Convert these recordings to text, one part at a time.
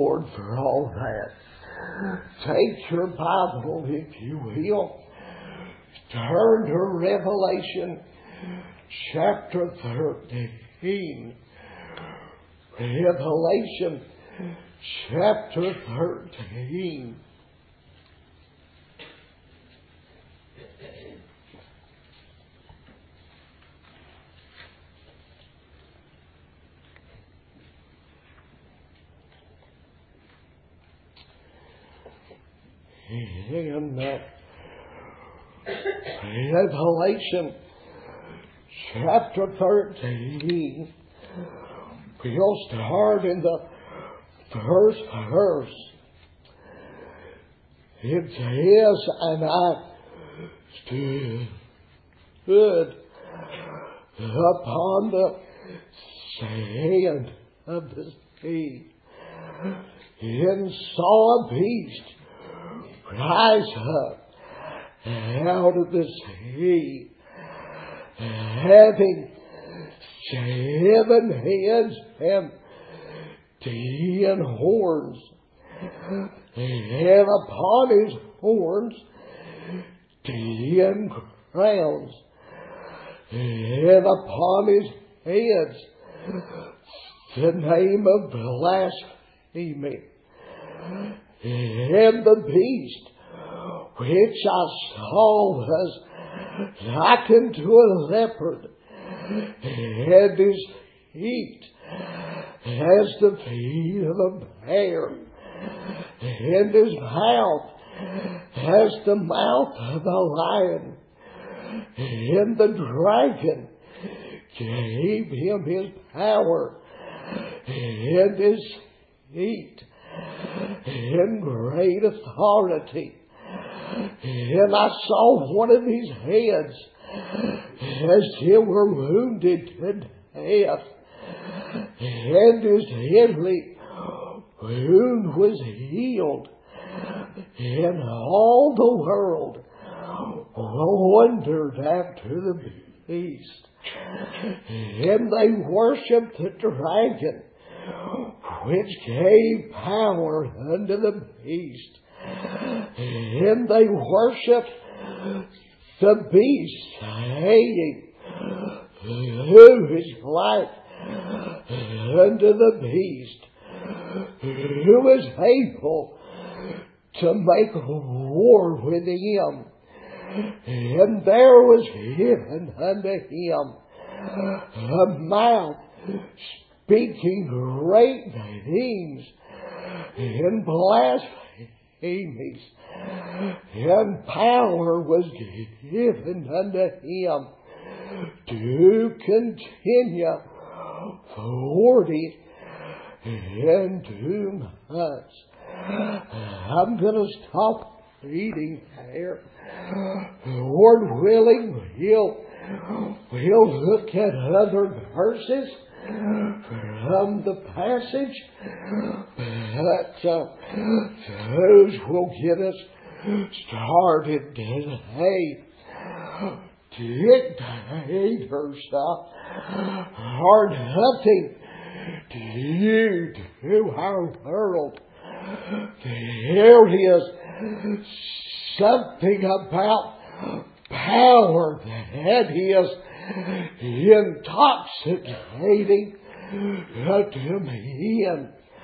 Lord for all that. Take your Bible, if you will. Turn to Revelation chapter 13. Revelation chapter 13. In Revelation chapter 13, we'll start in the first verse. It says, "And I stood upon the sand of the sea, and saw a beast rise up out of the sea, having 7 heads and 10 horns, and upon his horns 10 crowns, and upon his heads the name of blasphemy. And the beast which I saw was like unto a leopard, and his feet as the feet of a bear, and his mouth as the mouth of a lion. And the dragon gave him his power and his seat and great authority. And I saw one of his heads as it were wounded to death, and his deadly wound was healed. And all the world wondered after the beast, and they worshipped the dragon, which gave power unto the beast. And they worshipped the beast, saying, Who is like unto the beast? Who is able to make war with him? And there was given unto him a mouth speaking great names and blasphemies, and power was given unto him to continue 42 months. I'm going to stop reading there. Lord willing, we'll look at other verses from the passage, but those will get us started today. Dictators are nothing new to our world. There is something about power that is intoxicating to men.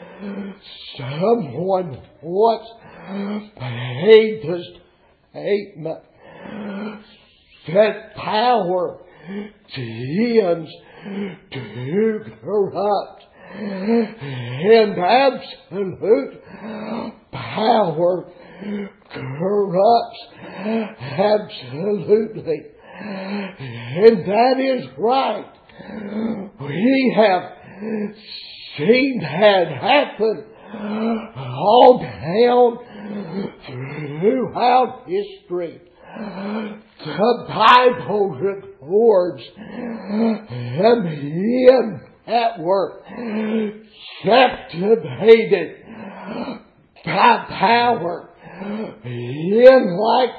Someone once made the statement that power tends to corrupt, and absolute power corrupts absolutely. And that is right. We have seen that happen all down throughout history. The Bible records men that were captivated by power, in like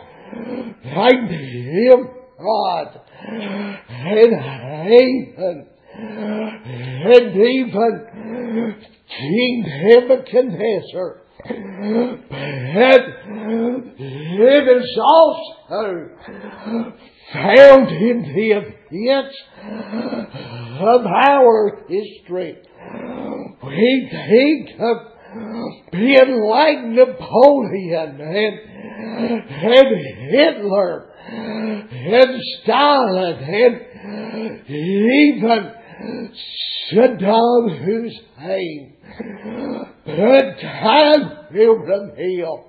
Nimrod and Haman, and even King Nebuchadnezzar. But it is also found in the events of our history. We think of being like Napoleon and Hitler and Stalin and even Saddam Hussein. But time will reveal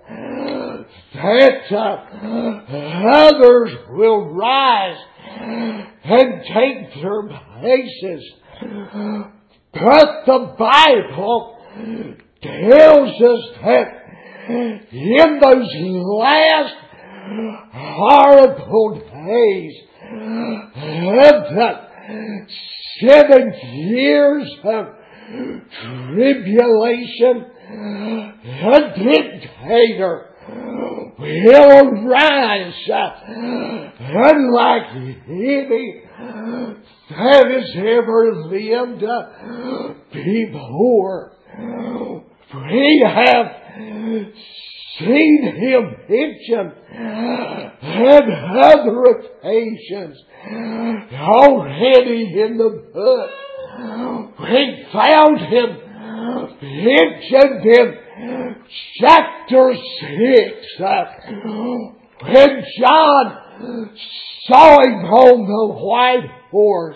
that others will rise and take their places. But the Bible tells us that in those last horrible days of the 7 years of tribulation, a dictator will rise unlike any that has ever lived before. We have seen him mentioned on other occasions already in the book. We found him mentioned in chapter 6 when John saw him on the white horse.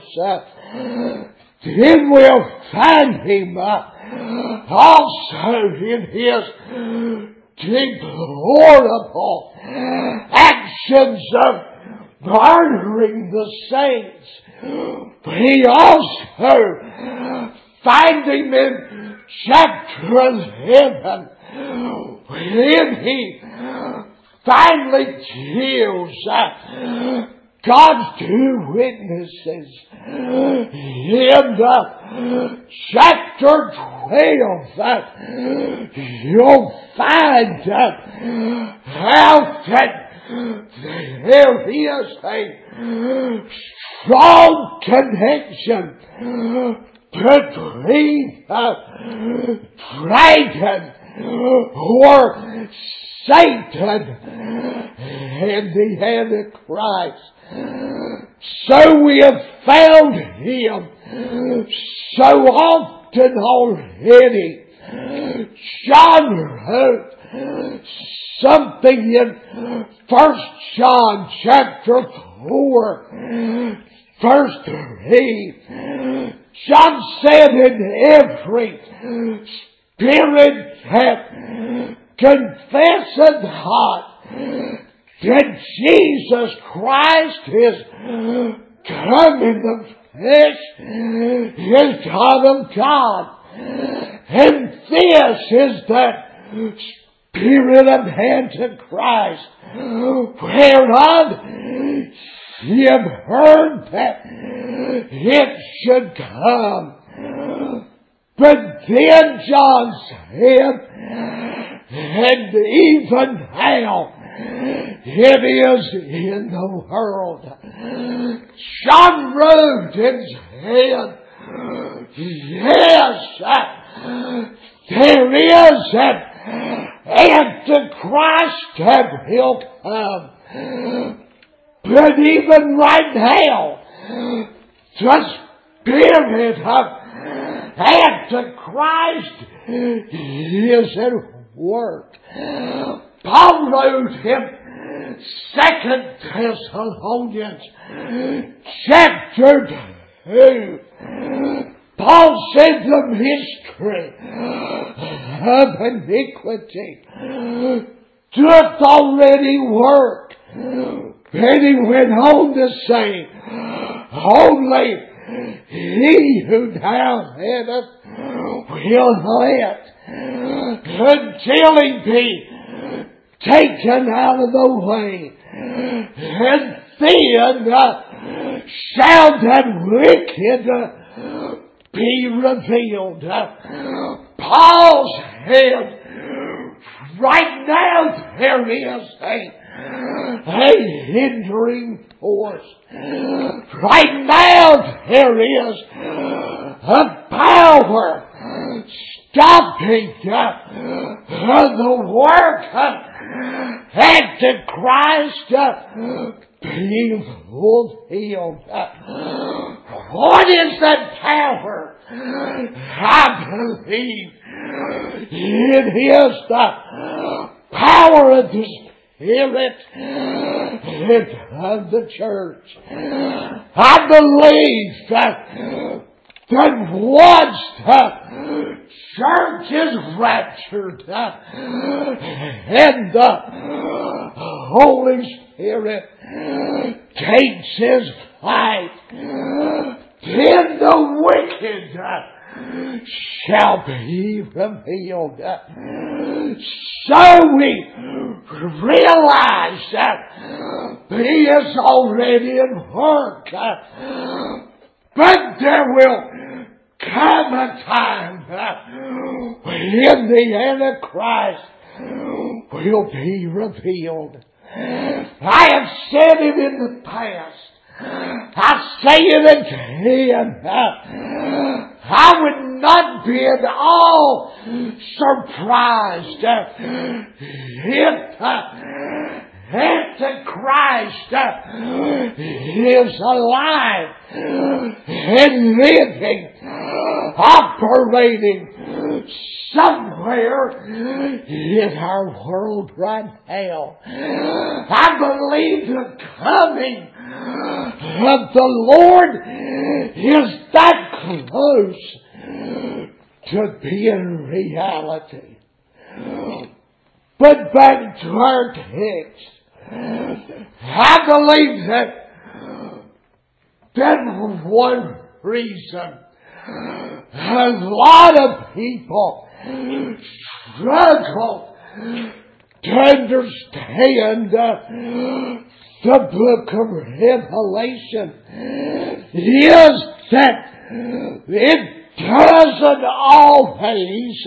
Then we'll find him also in his deplorable actions of murdering the saints. We also find him in chapter 11 when he finally kills God's 2 witnesses. In chapter 12, you'll find how that there is a strong connection between the dragon or Satan and the Antichrist. So we have found him so often already. John wrote something in 1 John chapter 4, verse 3. John said, in every spirit that confesseth not that Jesus Christ is come in the flesh is God of God. And this is that spirit of Antichrist, whereof ye have heard that it should come. But then John said, and even now it is in the world. John wrote and said, yes, there is an Antichrist that will come. But even right now, the spirit of Antichrist is at work. Paul wrote in 2 Thessalonians chapter 2, Paul said the mystery of iniquity doth already work. And he went on to say, only he who now liveth will let until he be taken out of the way. And then shall that wicked be revealed. Paul said, right now there is a hindering force. Right now there is a power stopping the work of Antichrist being fulfilled. What is that power? I believe it is the power of the Spirit and of the church. I believe that once the church is raptured and the Holy Spirit takes His flight, then the wicked shall be revealed. So we realize that He is already at work. But there will come a time when the Antichrist will be revealed. I have said it in the past. I say it again. I would not be at all surprised if Antichrist is alive and living, operating somewhere in our world right now. I believe the coming of the Lord is that close to being reality. But back to our text. I believe that one reason a lot of people struggle to understand the book of Revelation is that it doesn't always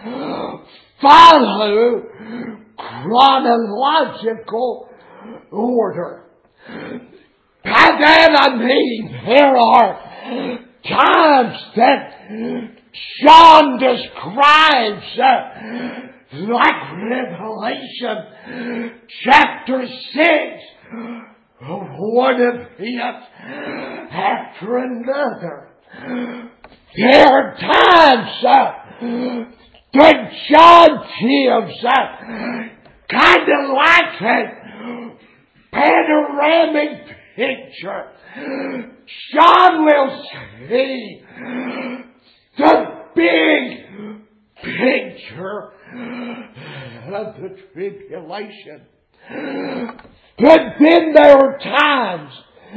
follow chronological order. By that I mean there are times that John describes like Revelation chapter 6, one event after another. There are times that John gives kind of like a panoramic picture. John will see the big picture of the tribulation. But then there are times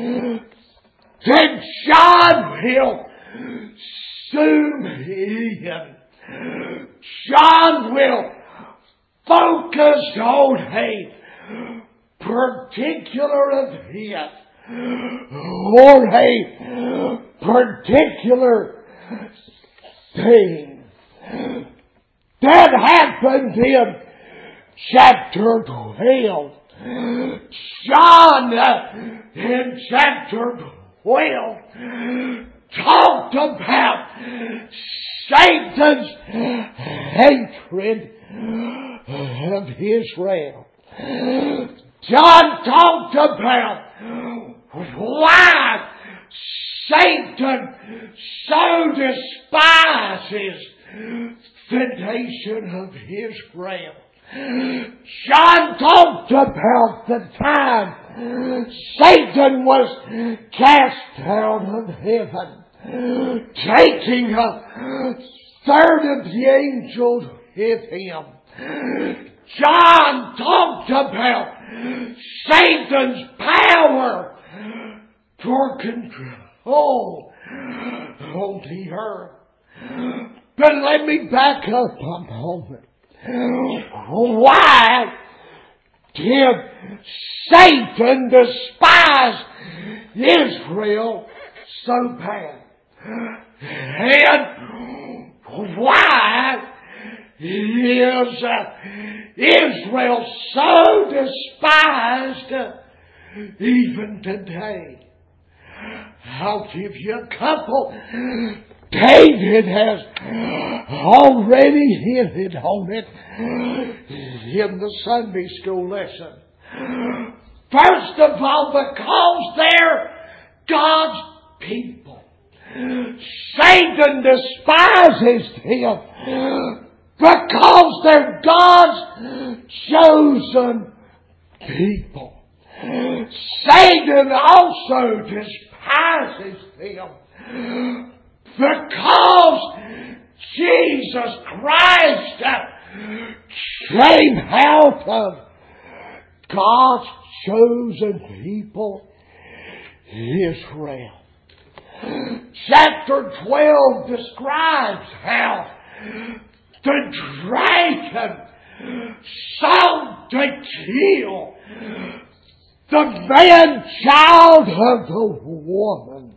that John will zoom in. John will focus on a particular event or a particular thing that happened in chapter 12. John in chapter 12 talked about Satan's hatred of Israel. John talked about why Satan so despises the nation of Israel. John talked about the time Satan was cast out of heaven, taking a third of the angels with him. John talked about Satan's power for control on the earth. But let me back up a moment. Why did Satan despise Israel so bad? And why is Israel so despised even today. I'll give you a couple. David has already hinted on it in the Sunday school lesson. First of all, because they're God's people. Satan despises him because they're God's chosen people. Satan also despises them because Jesus Christ came out of God's chosen people, Israel. Chapter 12 describes how the dragon sought to kill the man-child of the woman.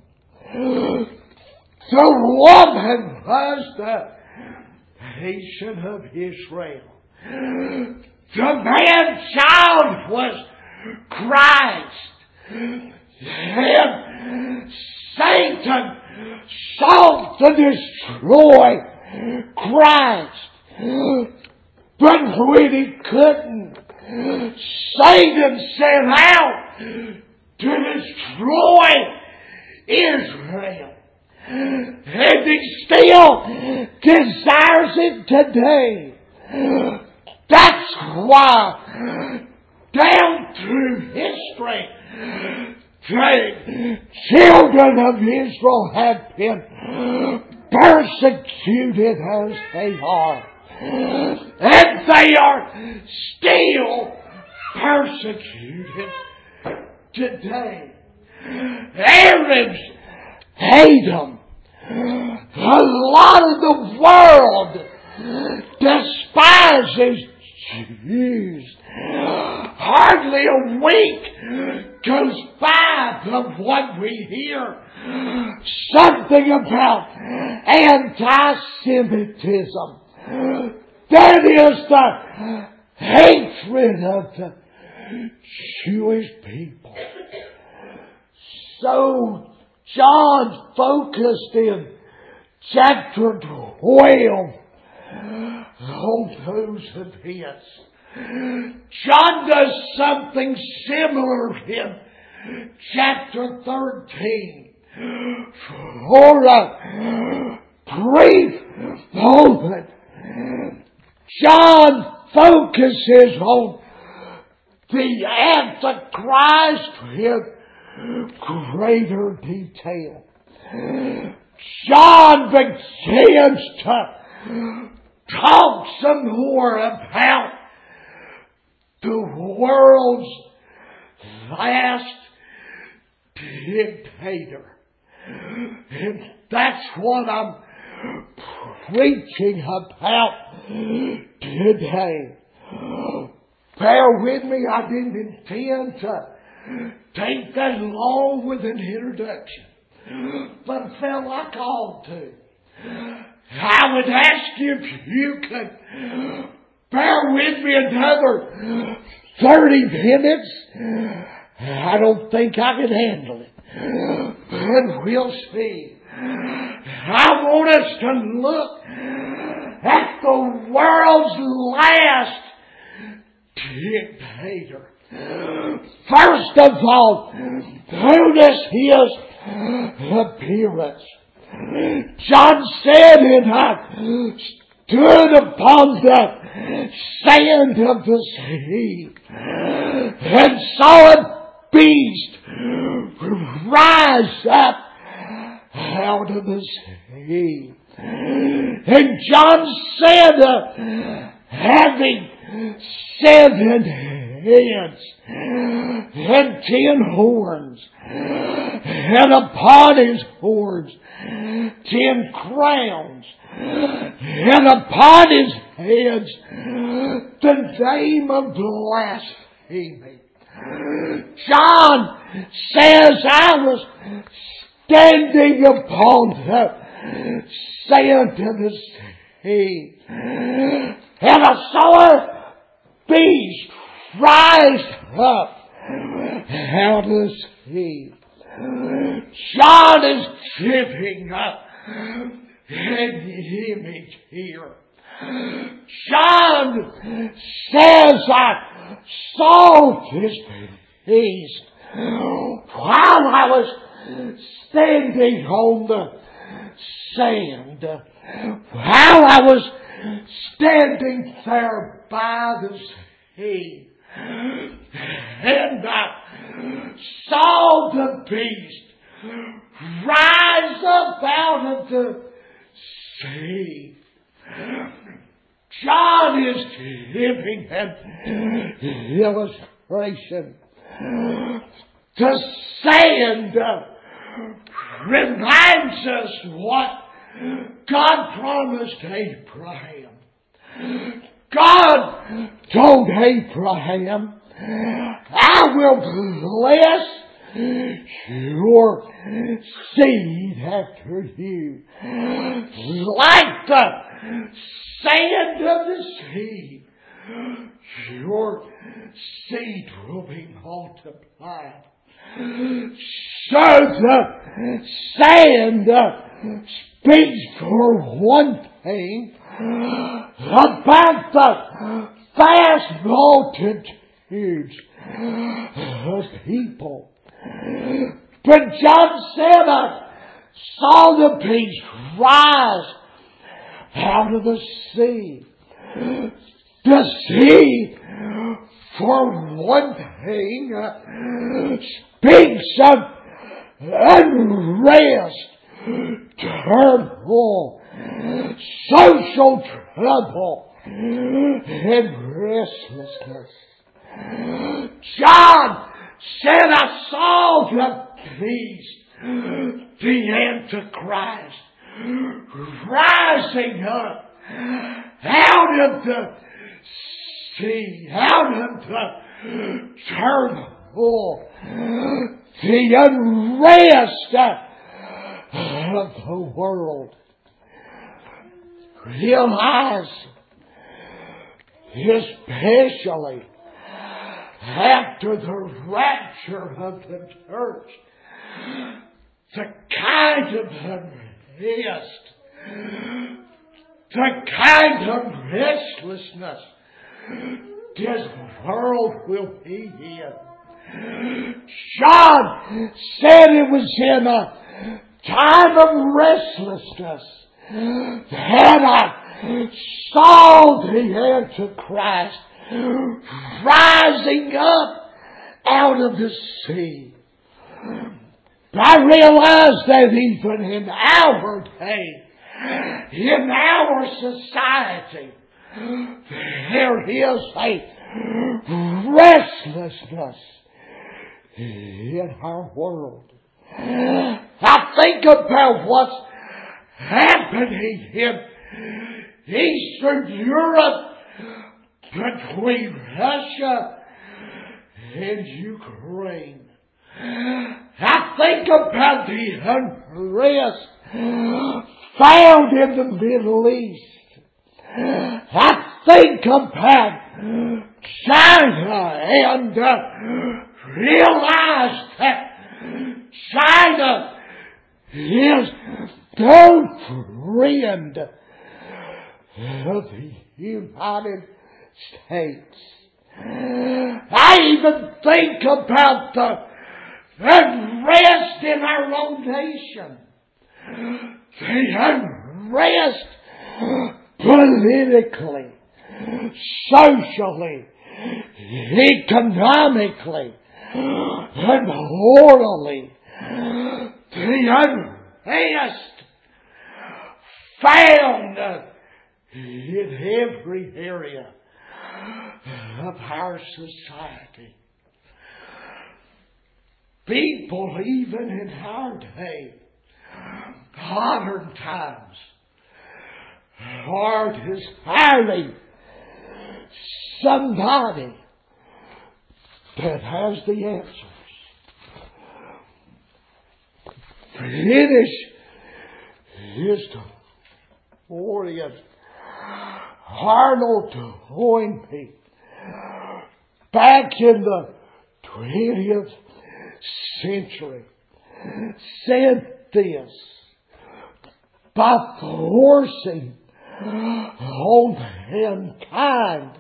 The woman was the nation of Israel. The man-child was Christ. And Satan sought to destroy Christ. But when he couldn't, Satan set out to destroy Israel. And he still desires it today. That's why down through history, the children of Israel have been persecuted as they are. And they are still persecuted today. Arabs hate them. A lot of the world despises Jews. Hardly a week goes by of what we hear something about anti-Semitism. That is the hatred of the Jewish people. So John focused in chapter 12 on those events. John does something similar in chapter 13. For a brief moment, John focuses on the Antichrist with greater detail. John begins to talk some more about the world's last dictator. And that's what I'm preaching about today. Bear with me, I didn't intend to take that long with an introduction, but I felt like I ought to. I would ask you if you could bear with me another 30 minutes. I don't think I can handle it, but we'll see. I want us to look at the world's last dictator. First of all, notice his appearance. John said, and I stood upon the sand of the sea and saw a beast rise up out of the sea. And John said, having 7 heads and 10 horns, and upon his horns 10 crowns, and upon his heads the name of blasphemy. John says, I was standing upon the sand of the heave. And a sore beast rise up out of the sea. John is giving up an image here. John says, I saw this beast while I was standing on the sand, while I was standing there by the sea. And I saw the beast rise up out of the sea. John is giving an illustration. The sand reminds us what God promised Abraham. God told Abraham, I will bless your seed after you, like the sand of the sea. Your seed will be multiplied. So the sand speaks for one thing about the vast multitudes of people. But John said, I saw the beast rise out of the sea. The sea, for one thing, speaks of unrest, turmoil, social trouble, and restlessness. John said, I saw the beast, the Antichrist, rising up out of the sea, out of the turmoil, the unrest of the world. Realize, especially after the rapture of the church, the kind of unrest, the kind of restlessness this world will be in. John said it was in a time of restlessness that I saw the Antichrist rising up out of the sea. I realize that even in our day, in our society, there is a restlessness in our world. I think about what's happening in Eastern Europe between Russia and Ukraine. I think about the unrest found in the Middle East. I think about China and realize that China is no friend of the United States. I even think about the unrest in our own nation. The unrest politically, socially, economically, and morally. The unrest found in every area of our society. People, even in our day, modern times, are desiring somebody that has the answers. Finish his glorious Arnold Toynbee, back in the 20th century, said this: by forcing on mankind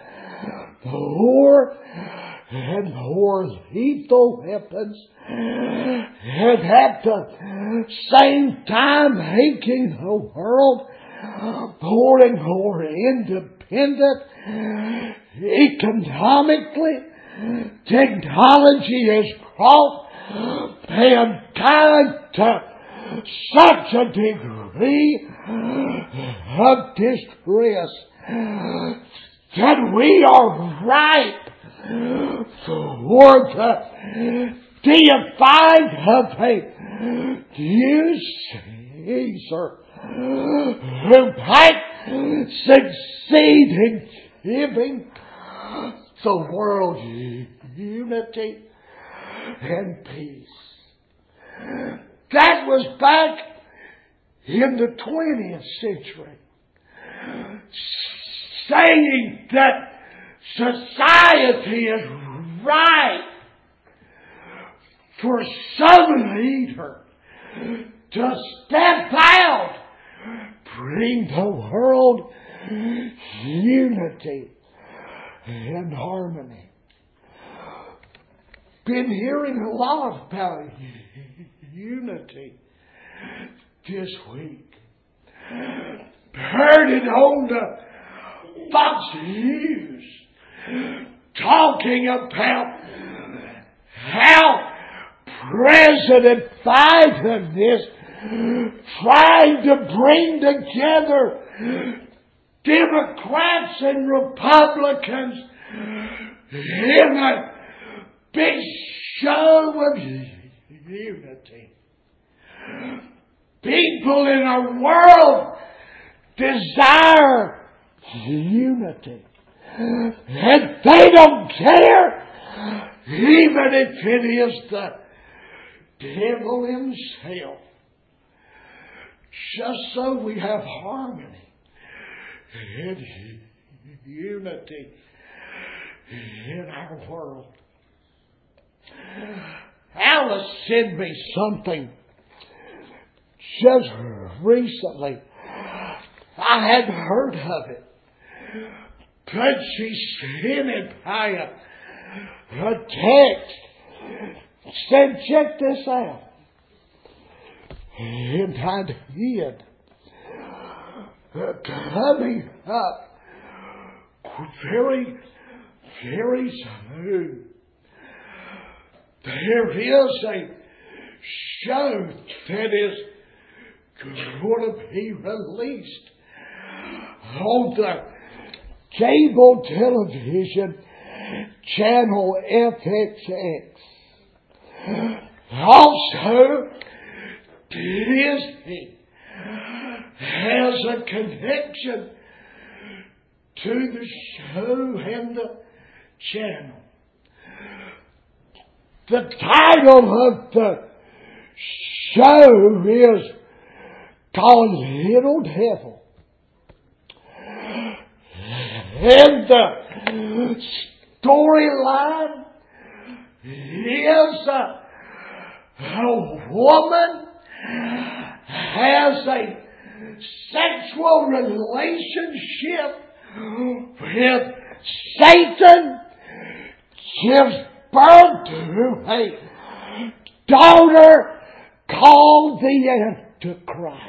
more and more lethal weapons, and at the same time making the world more and more independent economically, technology has brought mankind to such a degree of distress that we are ripe for the deifying of a new Caesar who might succeed in giving the world unity and peace. That was back in the 20th century, saying that society is right for some leader to step out, bring the world unity and harmony. Been hearing a lot about unity this week. Heard it on the Fox News talking about how President Biden is trying to bring together Democrats and Republicans in a big show of unity. People in our world desire unity. And they don't care, even if it is the devil himself. Just so we have harmony and unity in our world. Alice sent me something just recently. I hadn't heard of it, but she sent it by a text. Said, check this out. And I did. Coming up very, very soon, there is a show that is going to be released on the cable television channel FXX. Also, Disney has a connection to the show and the channel. The title of the show is called Little Devil. And the storyline is a woman has a sexual relationship with Satan, gives birth to a daughter called the Antichrist.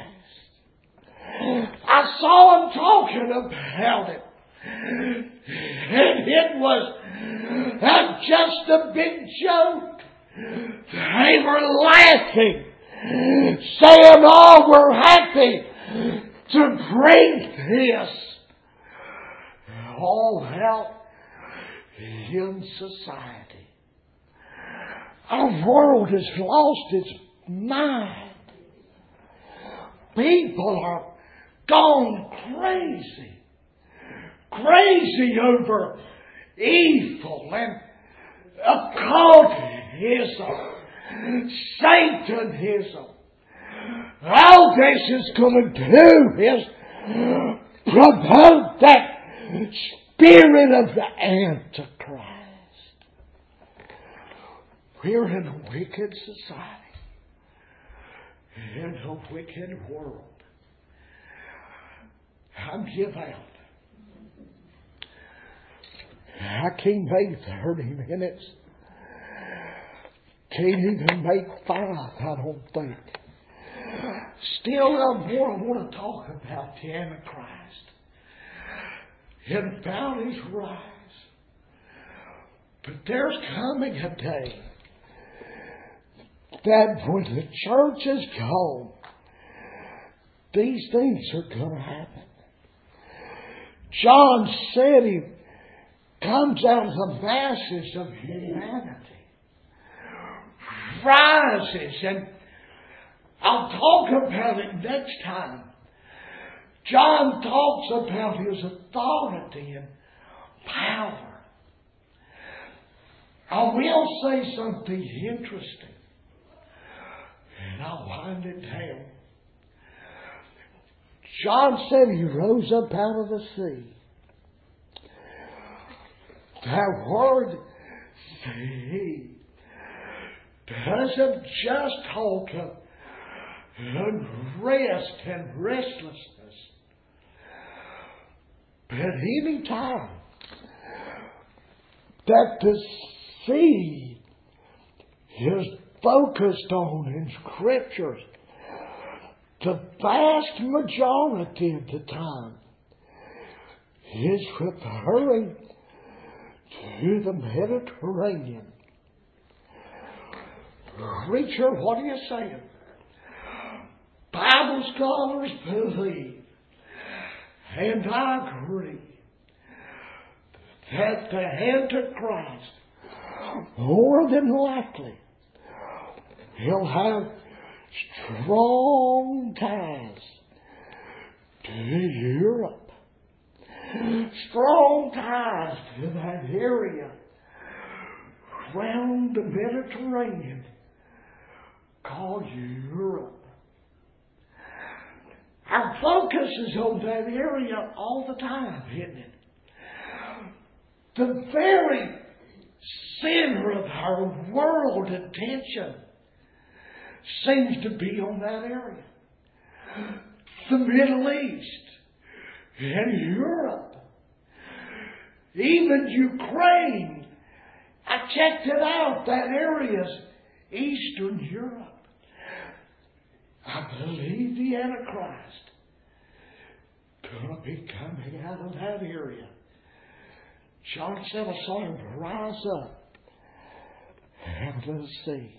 I saw him talking about it. And it was just a big joke. They were laughing, saying, oh, we're happy to bring this all out in society. Our world has lost its mind. People are gone crazy. Crazy over evil and occultism, Satanism. All this is going to do is promote that spirit of the Antichrist. We're in a wicked society, in a wicked world. I'm give out. I can't make 30 minutes. Can't even make 5, I don't think. Still, I want to talk about the Antichrist and about his rise. But there's coming a day that when the church is gone, these things are going to happen. John said he comes out of the masses of humanity, rises, and I'll talk about it next time. John talks about his authority and power. I will say something interesting, and I'll wind it down. John said he rose up out of the sea. That word sea doesn't just talk of unrest and restlessness, but any time that the sea is focused on in Scriptures, the vast majority of the time is referring to the Mediterranean. Preacher, what are you saying? Bible scholars believe, and I agree, that the Antichrist, more than likely, he'll have strong ties to Europe. Strong ties to that area around the Mediterranean called Europe. Our focus is on that area all the time, isn't it? The very center of our world attention seems to be on that area. The Middle East and Europe. Even Ukraine. I checked it out. That area's Eastern Europe. I believe the Antichrist going to be coming out of that area. John said I saw him rise up out of the sea.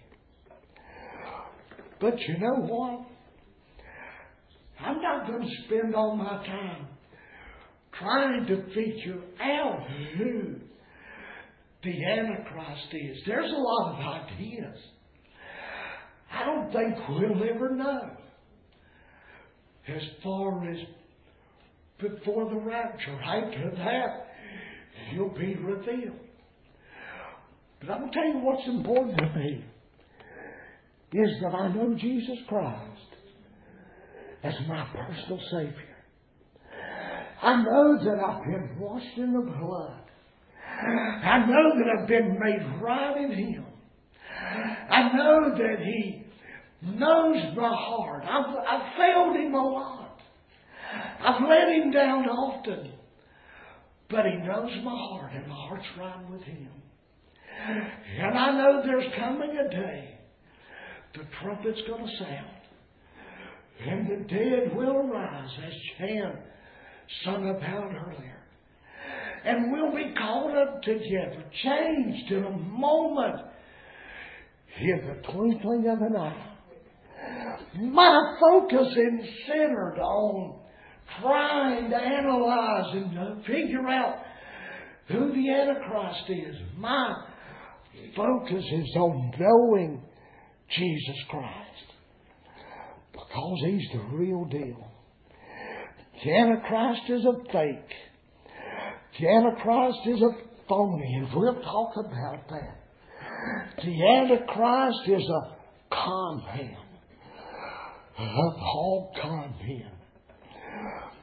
But you know what? I'm not going to spend all my time trying to figure out who the Antichrist is. There's a lot of ideas. I don't think we'll ever know as far as before the rapture. After that, he'll be revealed. But I'm going to tell you what's important to me is that I know Jesus Christ as my personal Savior. I know that I've been washed in the blood. I know that I've been made right in Him. I know that He knows my heart. I've failed Him a lot. I've let Him down often. But He knows my heart, and my heart's right with Him. And I know there's coming a day the trumpet's going to sound. And the dead will arise, as Chan sung about earlier. And we'll be caught up together, changed in a moment, in the twinkling of an eye. My focus is centered on trying to analyze and to figure out who the Antichrist is. My focus is on knowing Jesus Christ, because He's the real deal. The Antichrist is a fake. The Antichrist is a phony, and we'll talk about that. The Antichrist is a con man, of all con men. But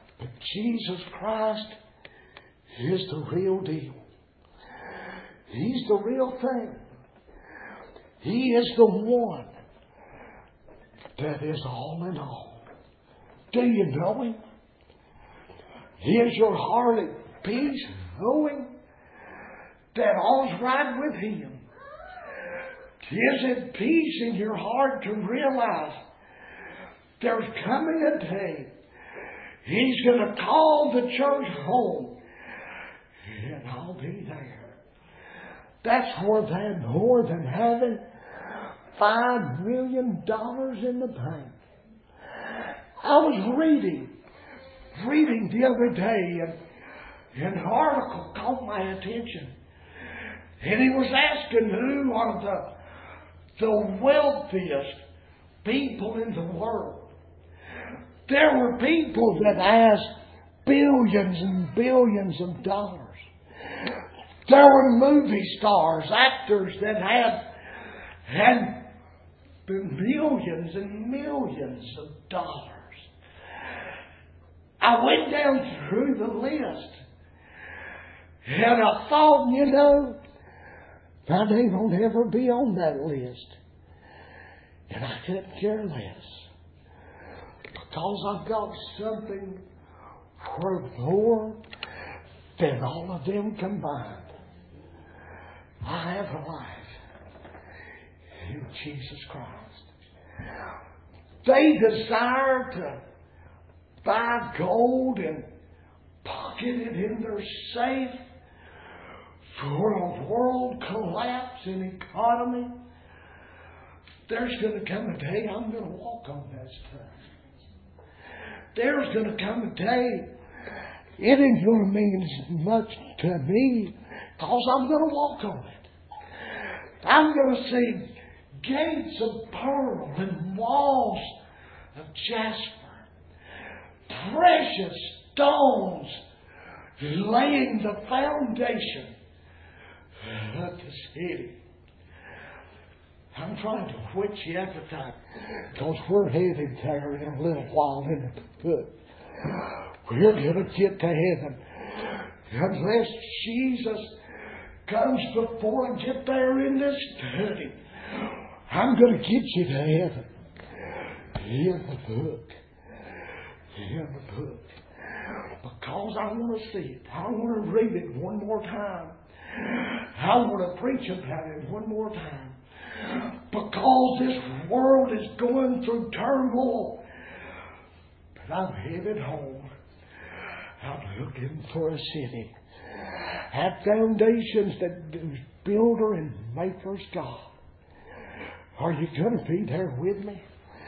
Jesus Christ is the real deal. He's the real thing. He is the one that is all in all. Do you know Him? Is your heart at peace knowing that all's right with Him? Is it peace in your heart to realize there's coming a day He's going to call the church home, and I'll be there. That's worth more than having $5 million in the bank. I was reading the other day, and an article caught my attention. And he was asking who are the wealthiest people in the world. There were people that asked billions and billions of dollars. There were movie stars, actors that had millions and millions of dollars. I went down through the list, and I thought, my name won't ever be on that list. And I couldn't care less. Because I've got something worth more than all of them combined. I have a life in Jesus Christ. They desire to buy gold and pocket it in their safe for a world collapse in economy. There's going to come a day I'm going to walk on that stuff. There's going to come a day it ain't going to mean as much to me because I'm going to walk on it. I'm going to see gates of pearl and walls of jasper, precious stones laying the foundation of the city. I'm trying to whet your appetite because we're headed there in a little while in the book. We're going to get to heaven unless Jesus comes before I get there in this study. I'm going to get you to heaven in the book. In the book. Because I want to see it. I want to read it one more time. I want to preach about it one more time. Because this world is going through turmoil. But I'm headed home. I'm looking for a city. Have foundations that builder and maker's God. Are you going to be there with me?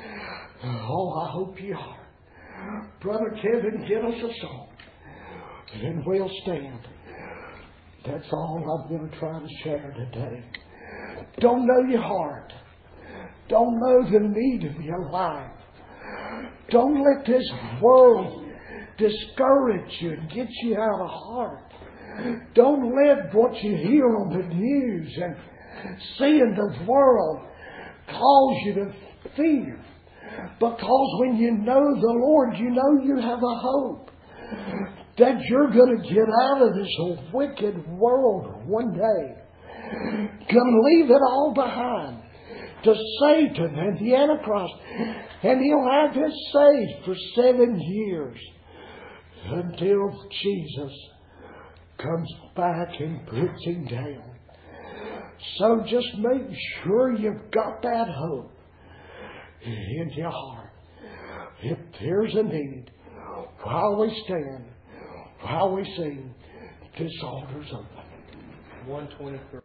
Oh, I hope you are. Brother Kevin, get us a song. And we'll stand. That's all I'm going to try to share today. Don't know your heart. Don't know the need of your life. Don't let this world discourage you and get you out of heart. Don't let what you hear on the news and see in the world cause you to fear. Because when you know the Lord, you know you have a hope that you're going to get out of this wicked world one day. Going to leave it all behind to Satan and the Antichrist. And he'll have his say for 7 years until Jesus comes back and puts him down. So just make sure you've got that hope in your heart. If there's a need, while we stand, while we sing, this altar's open. 123.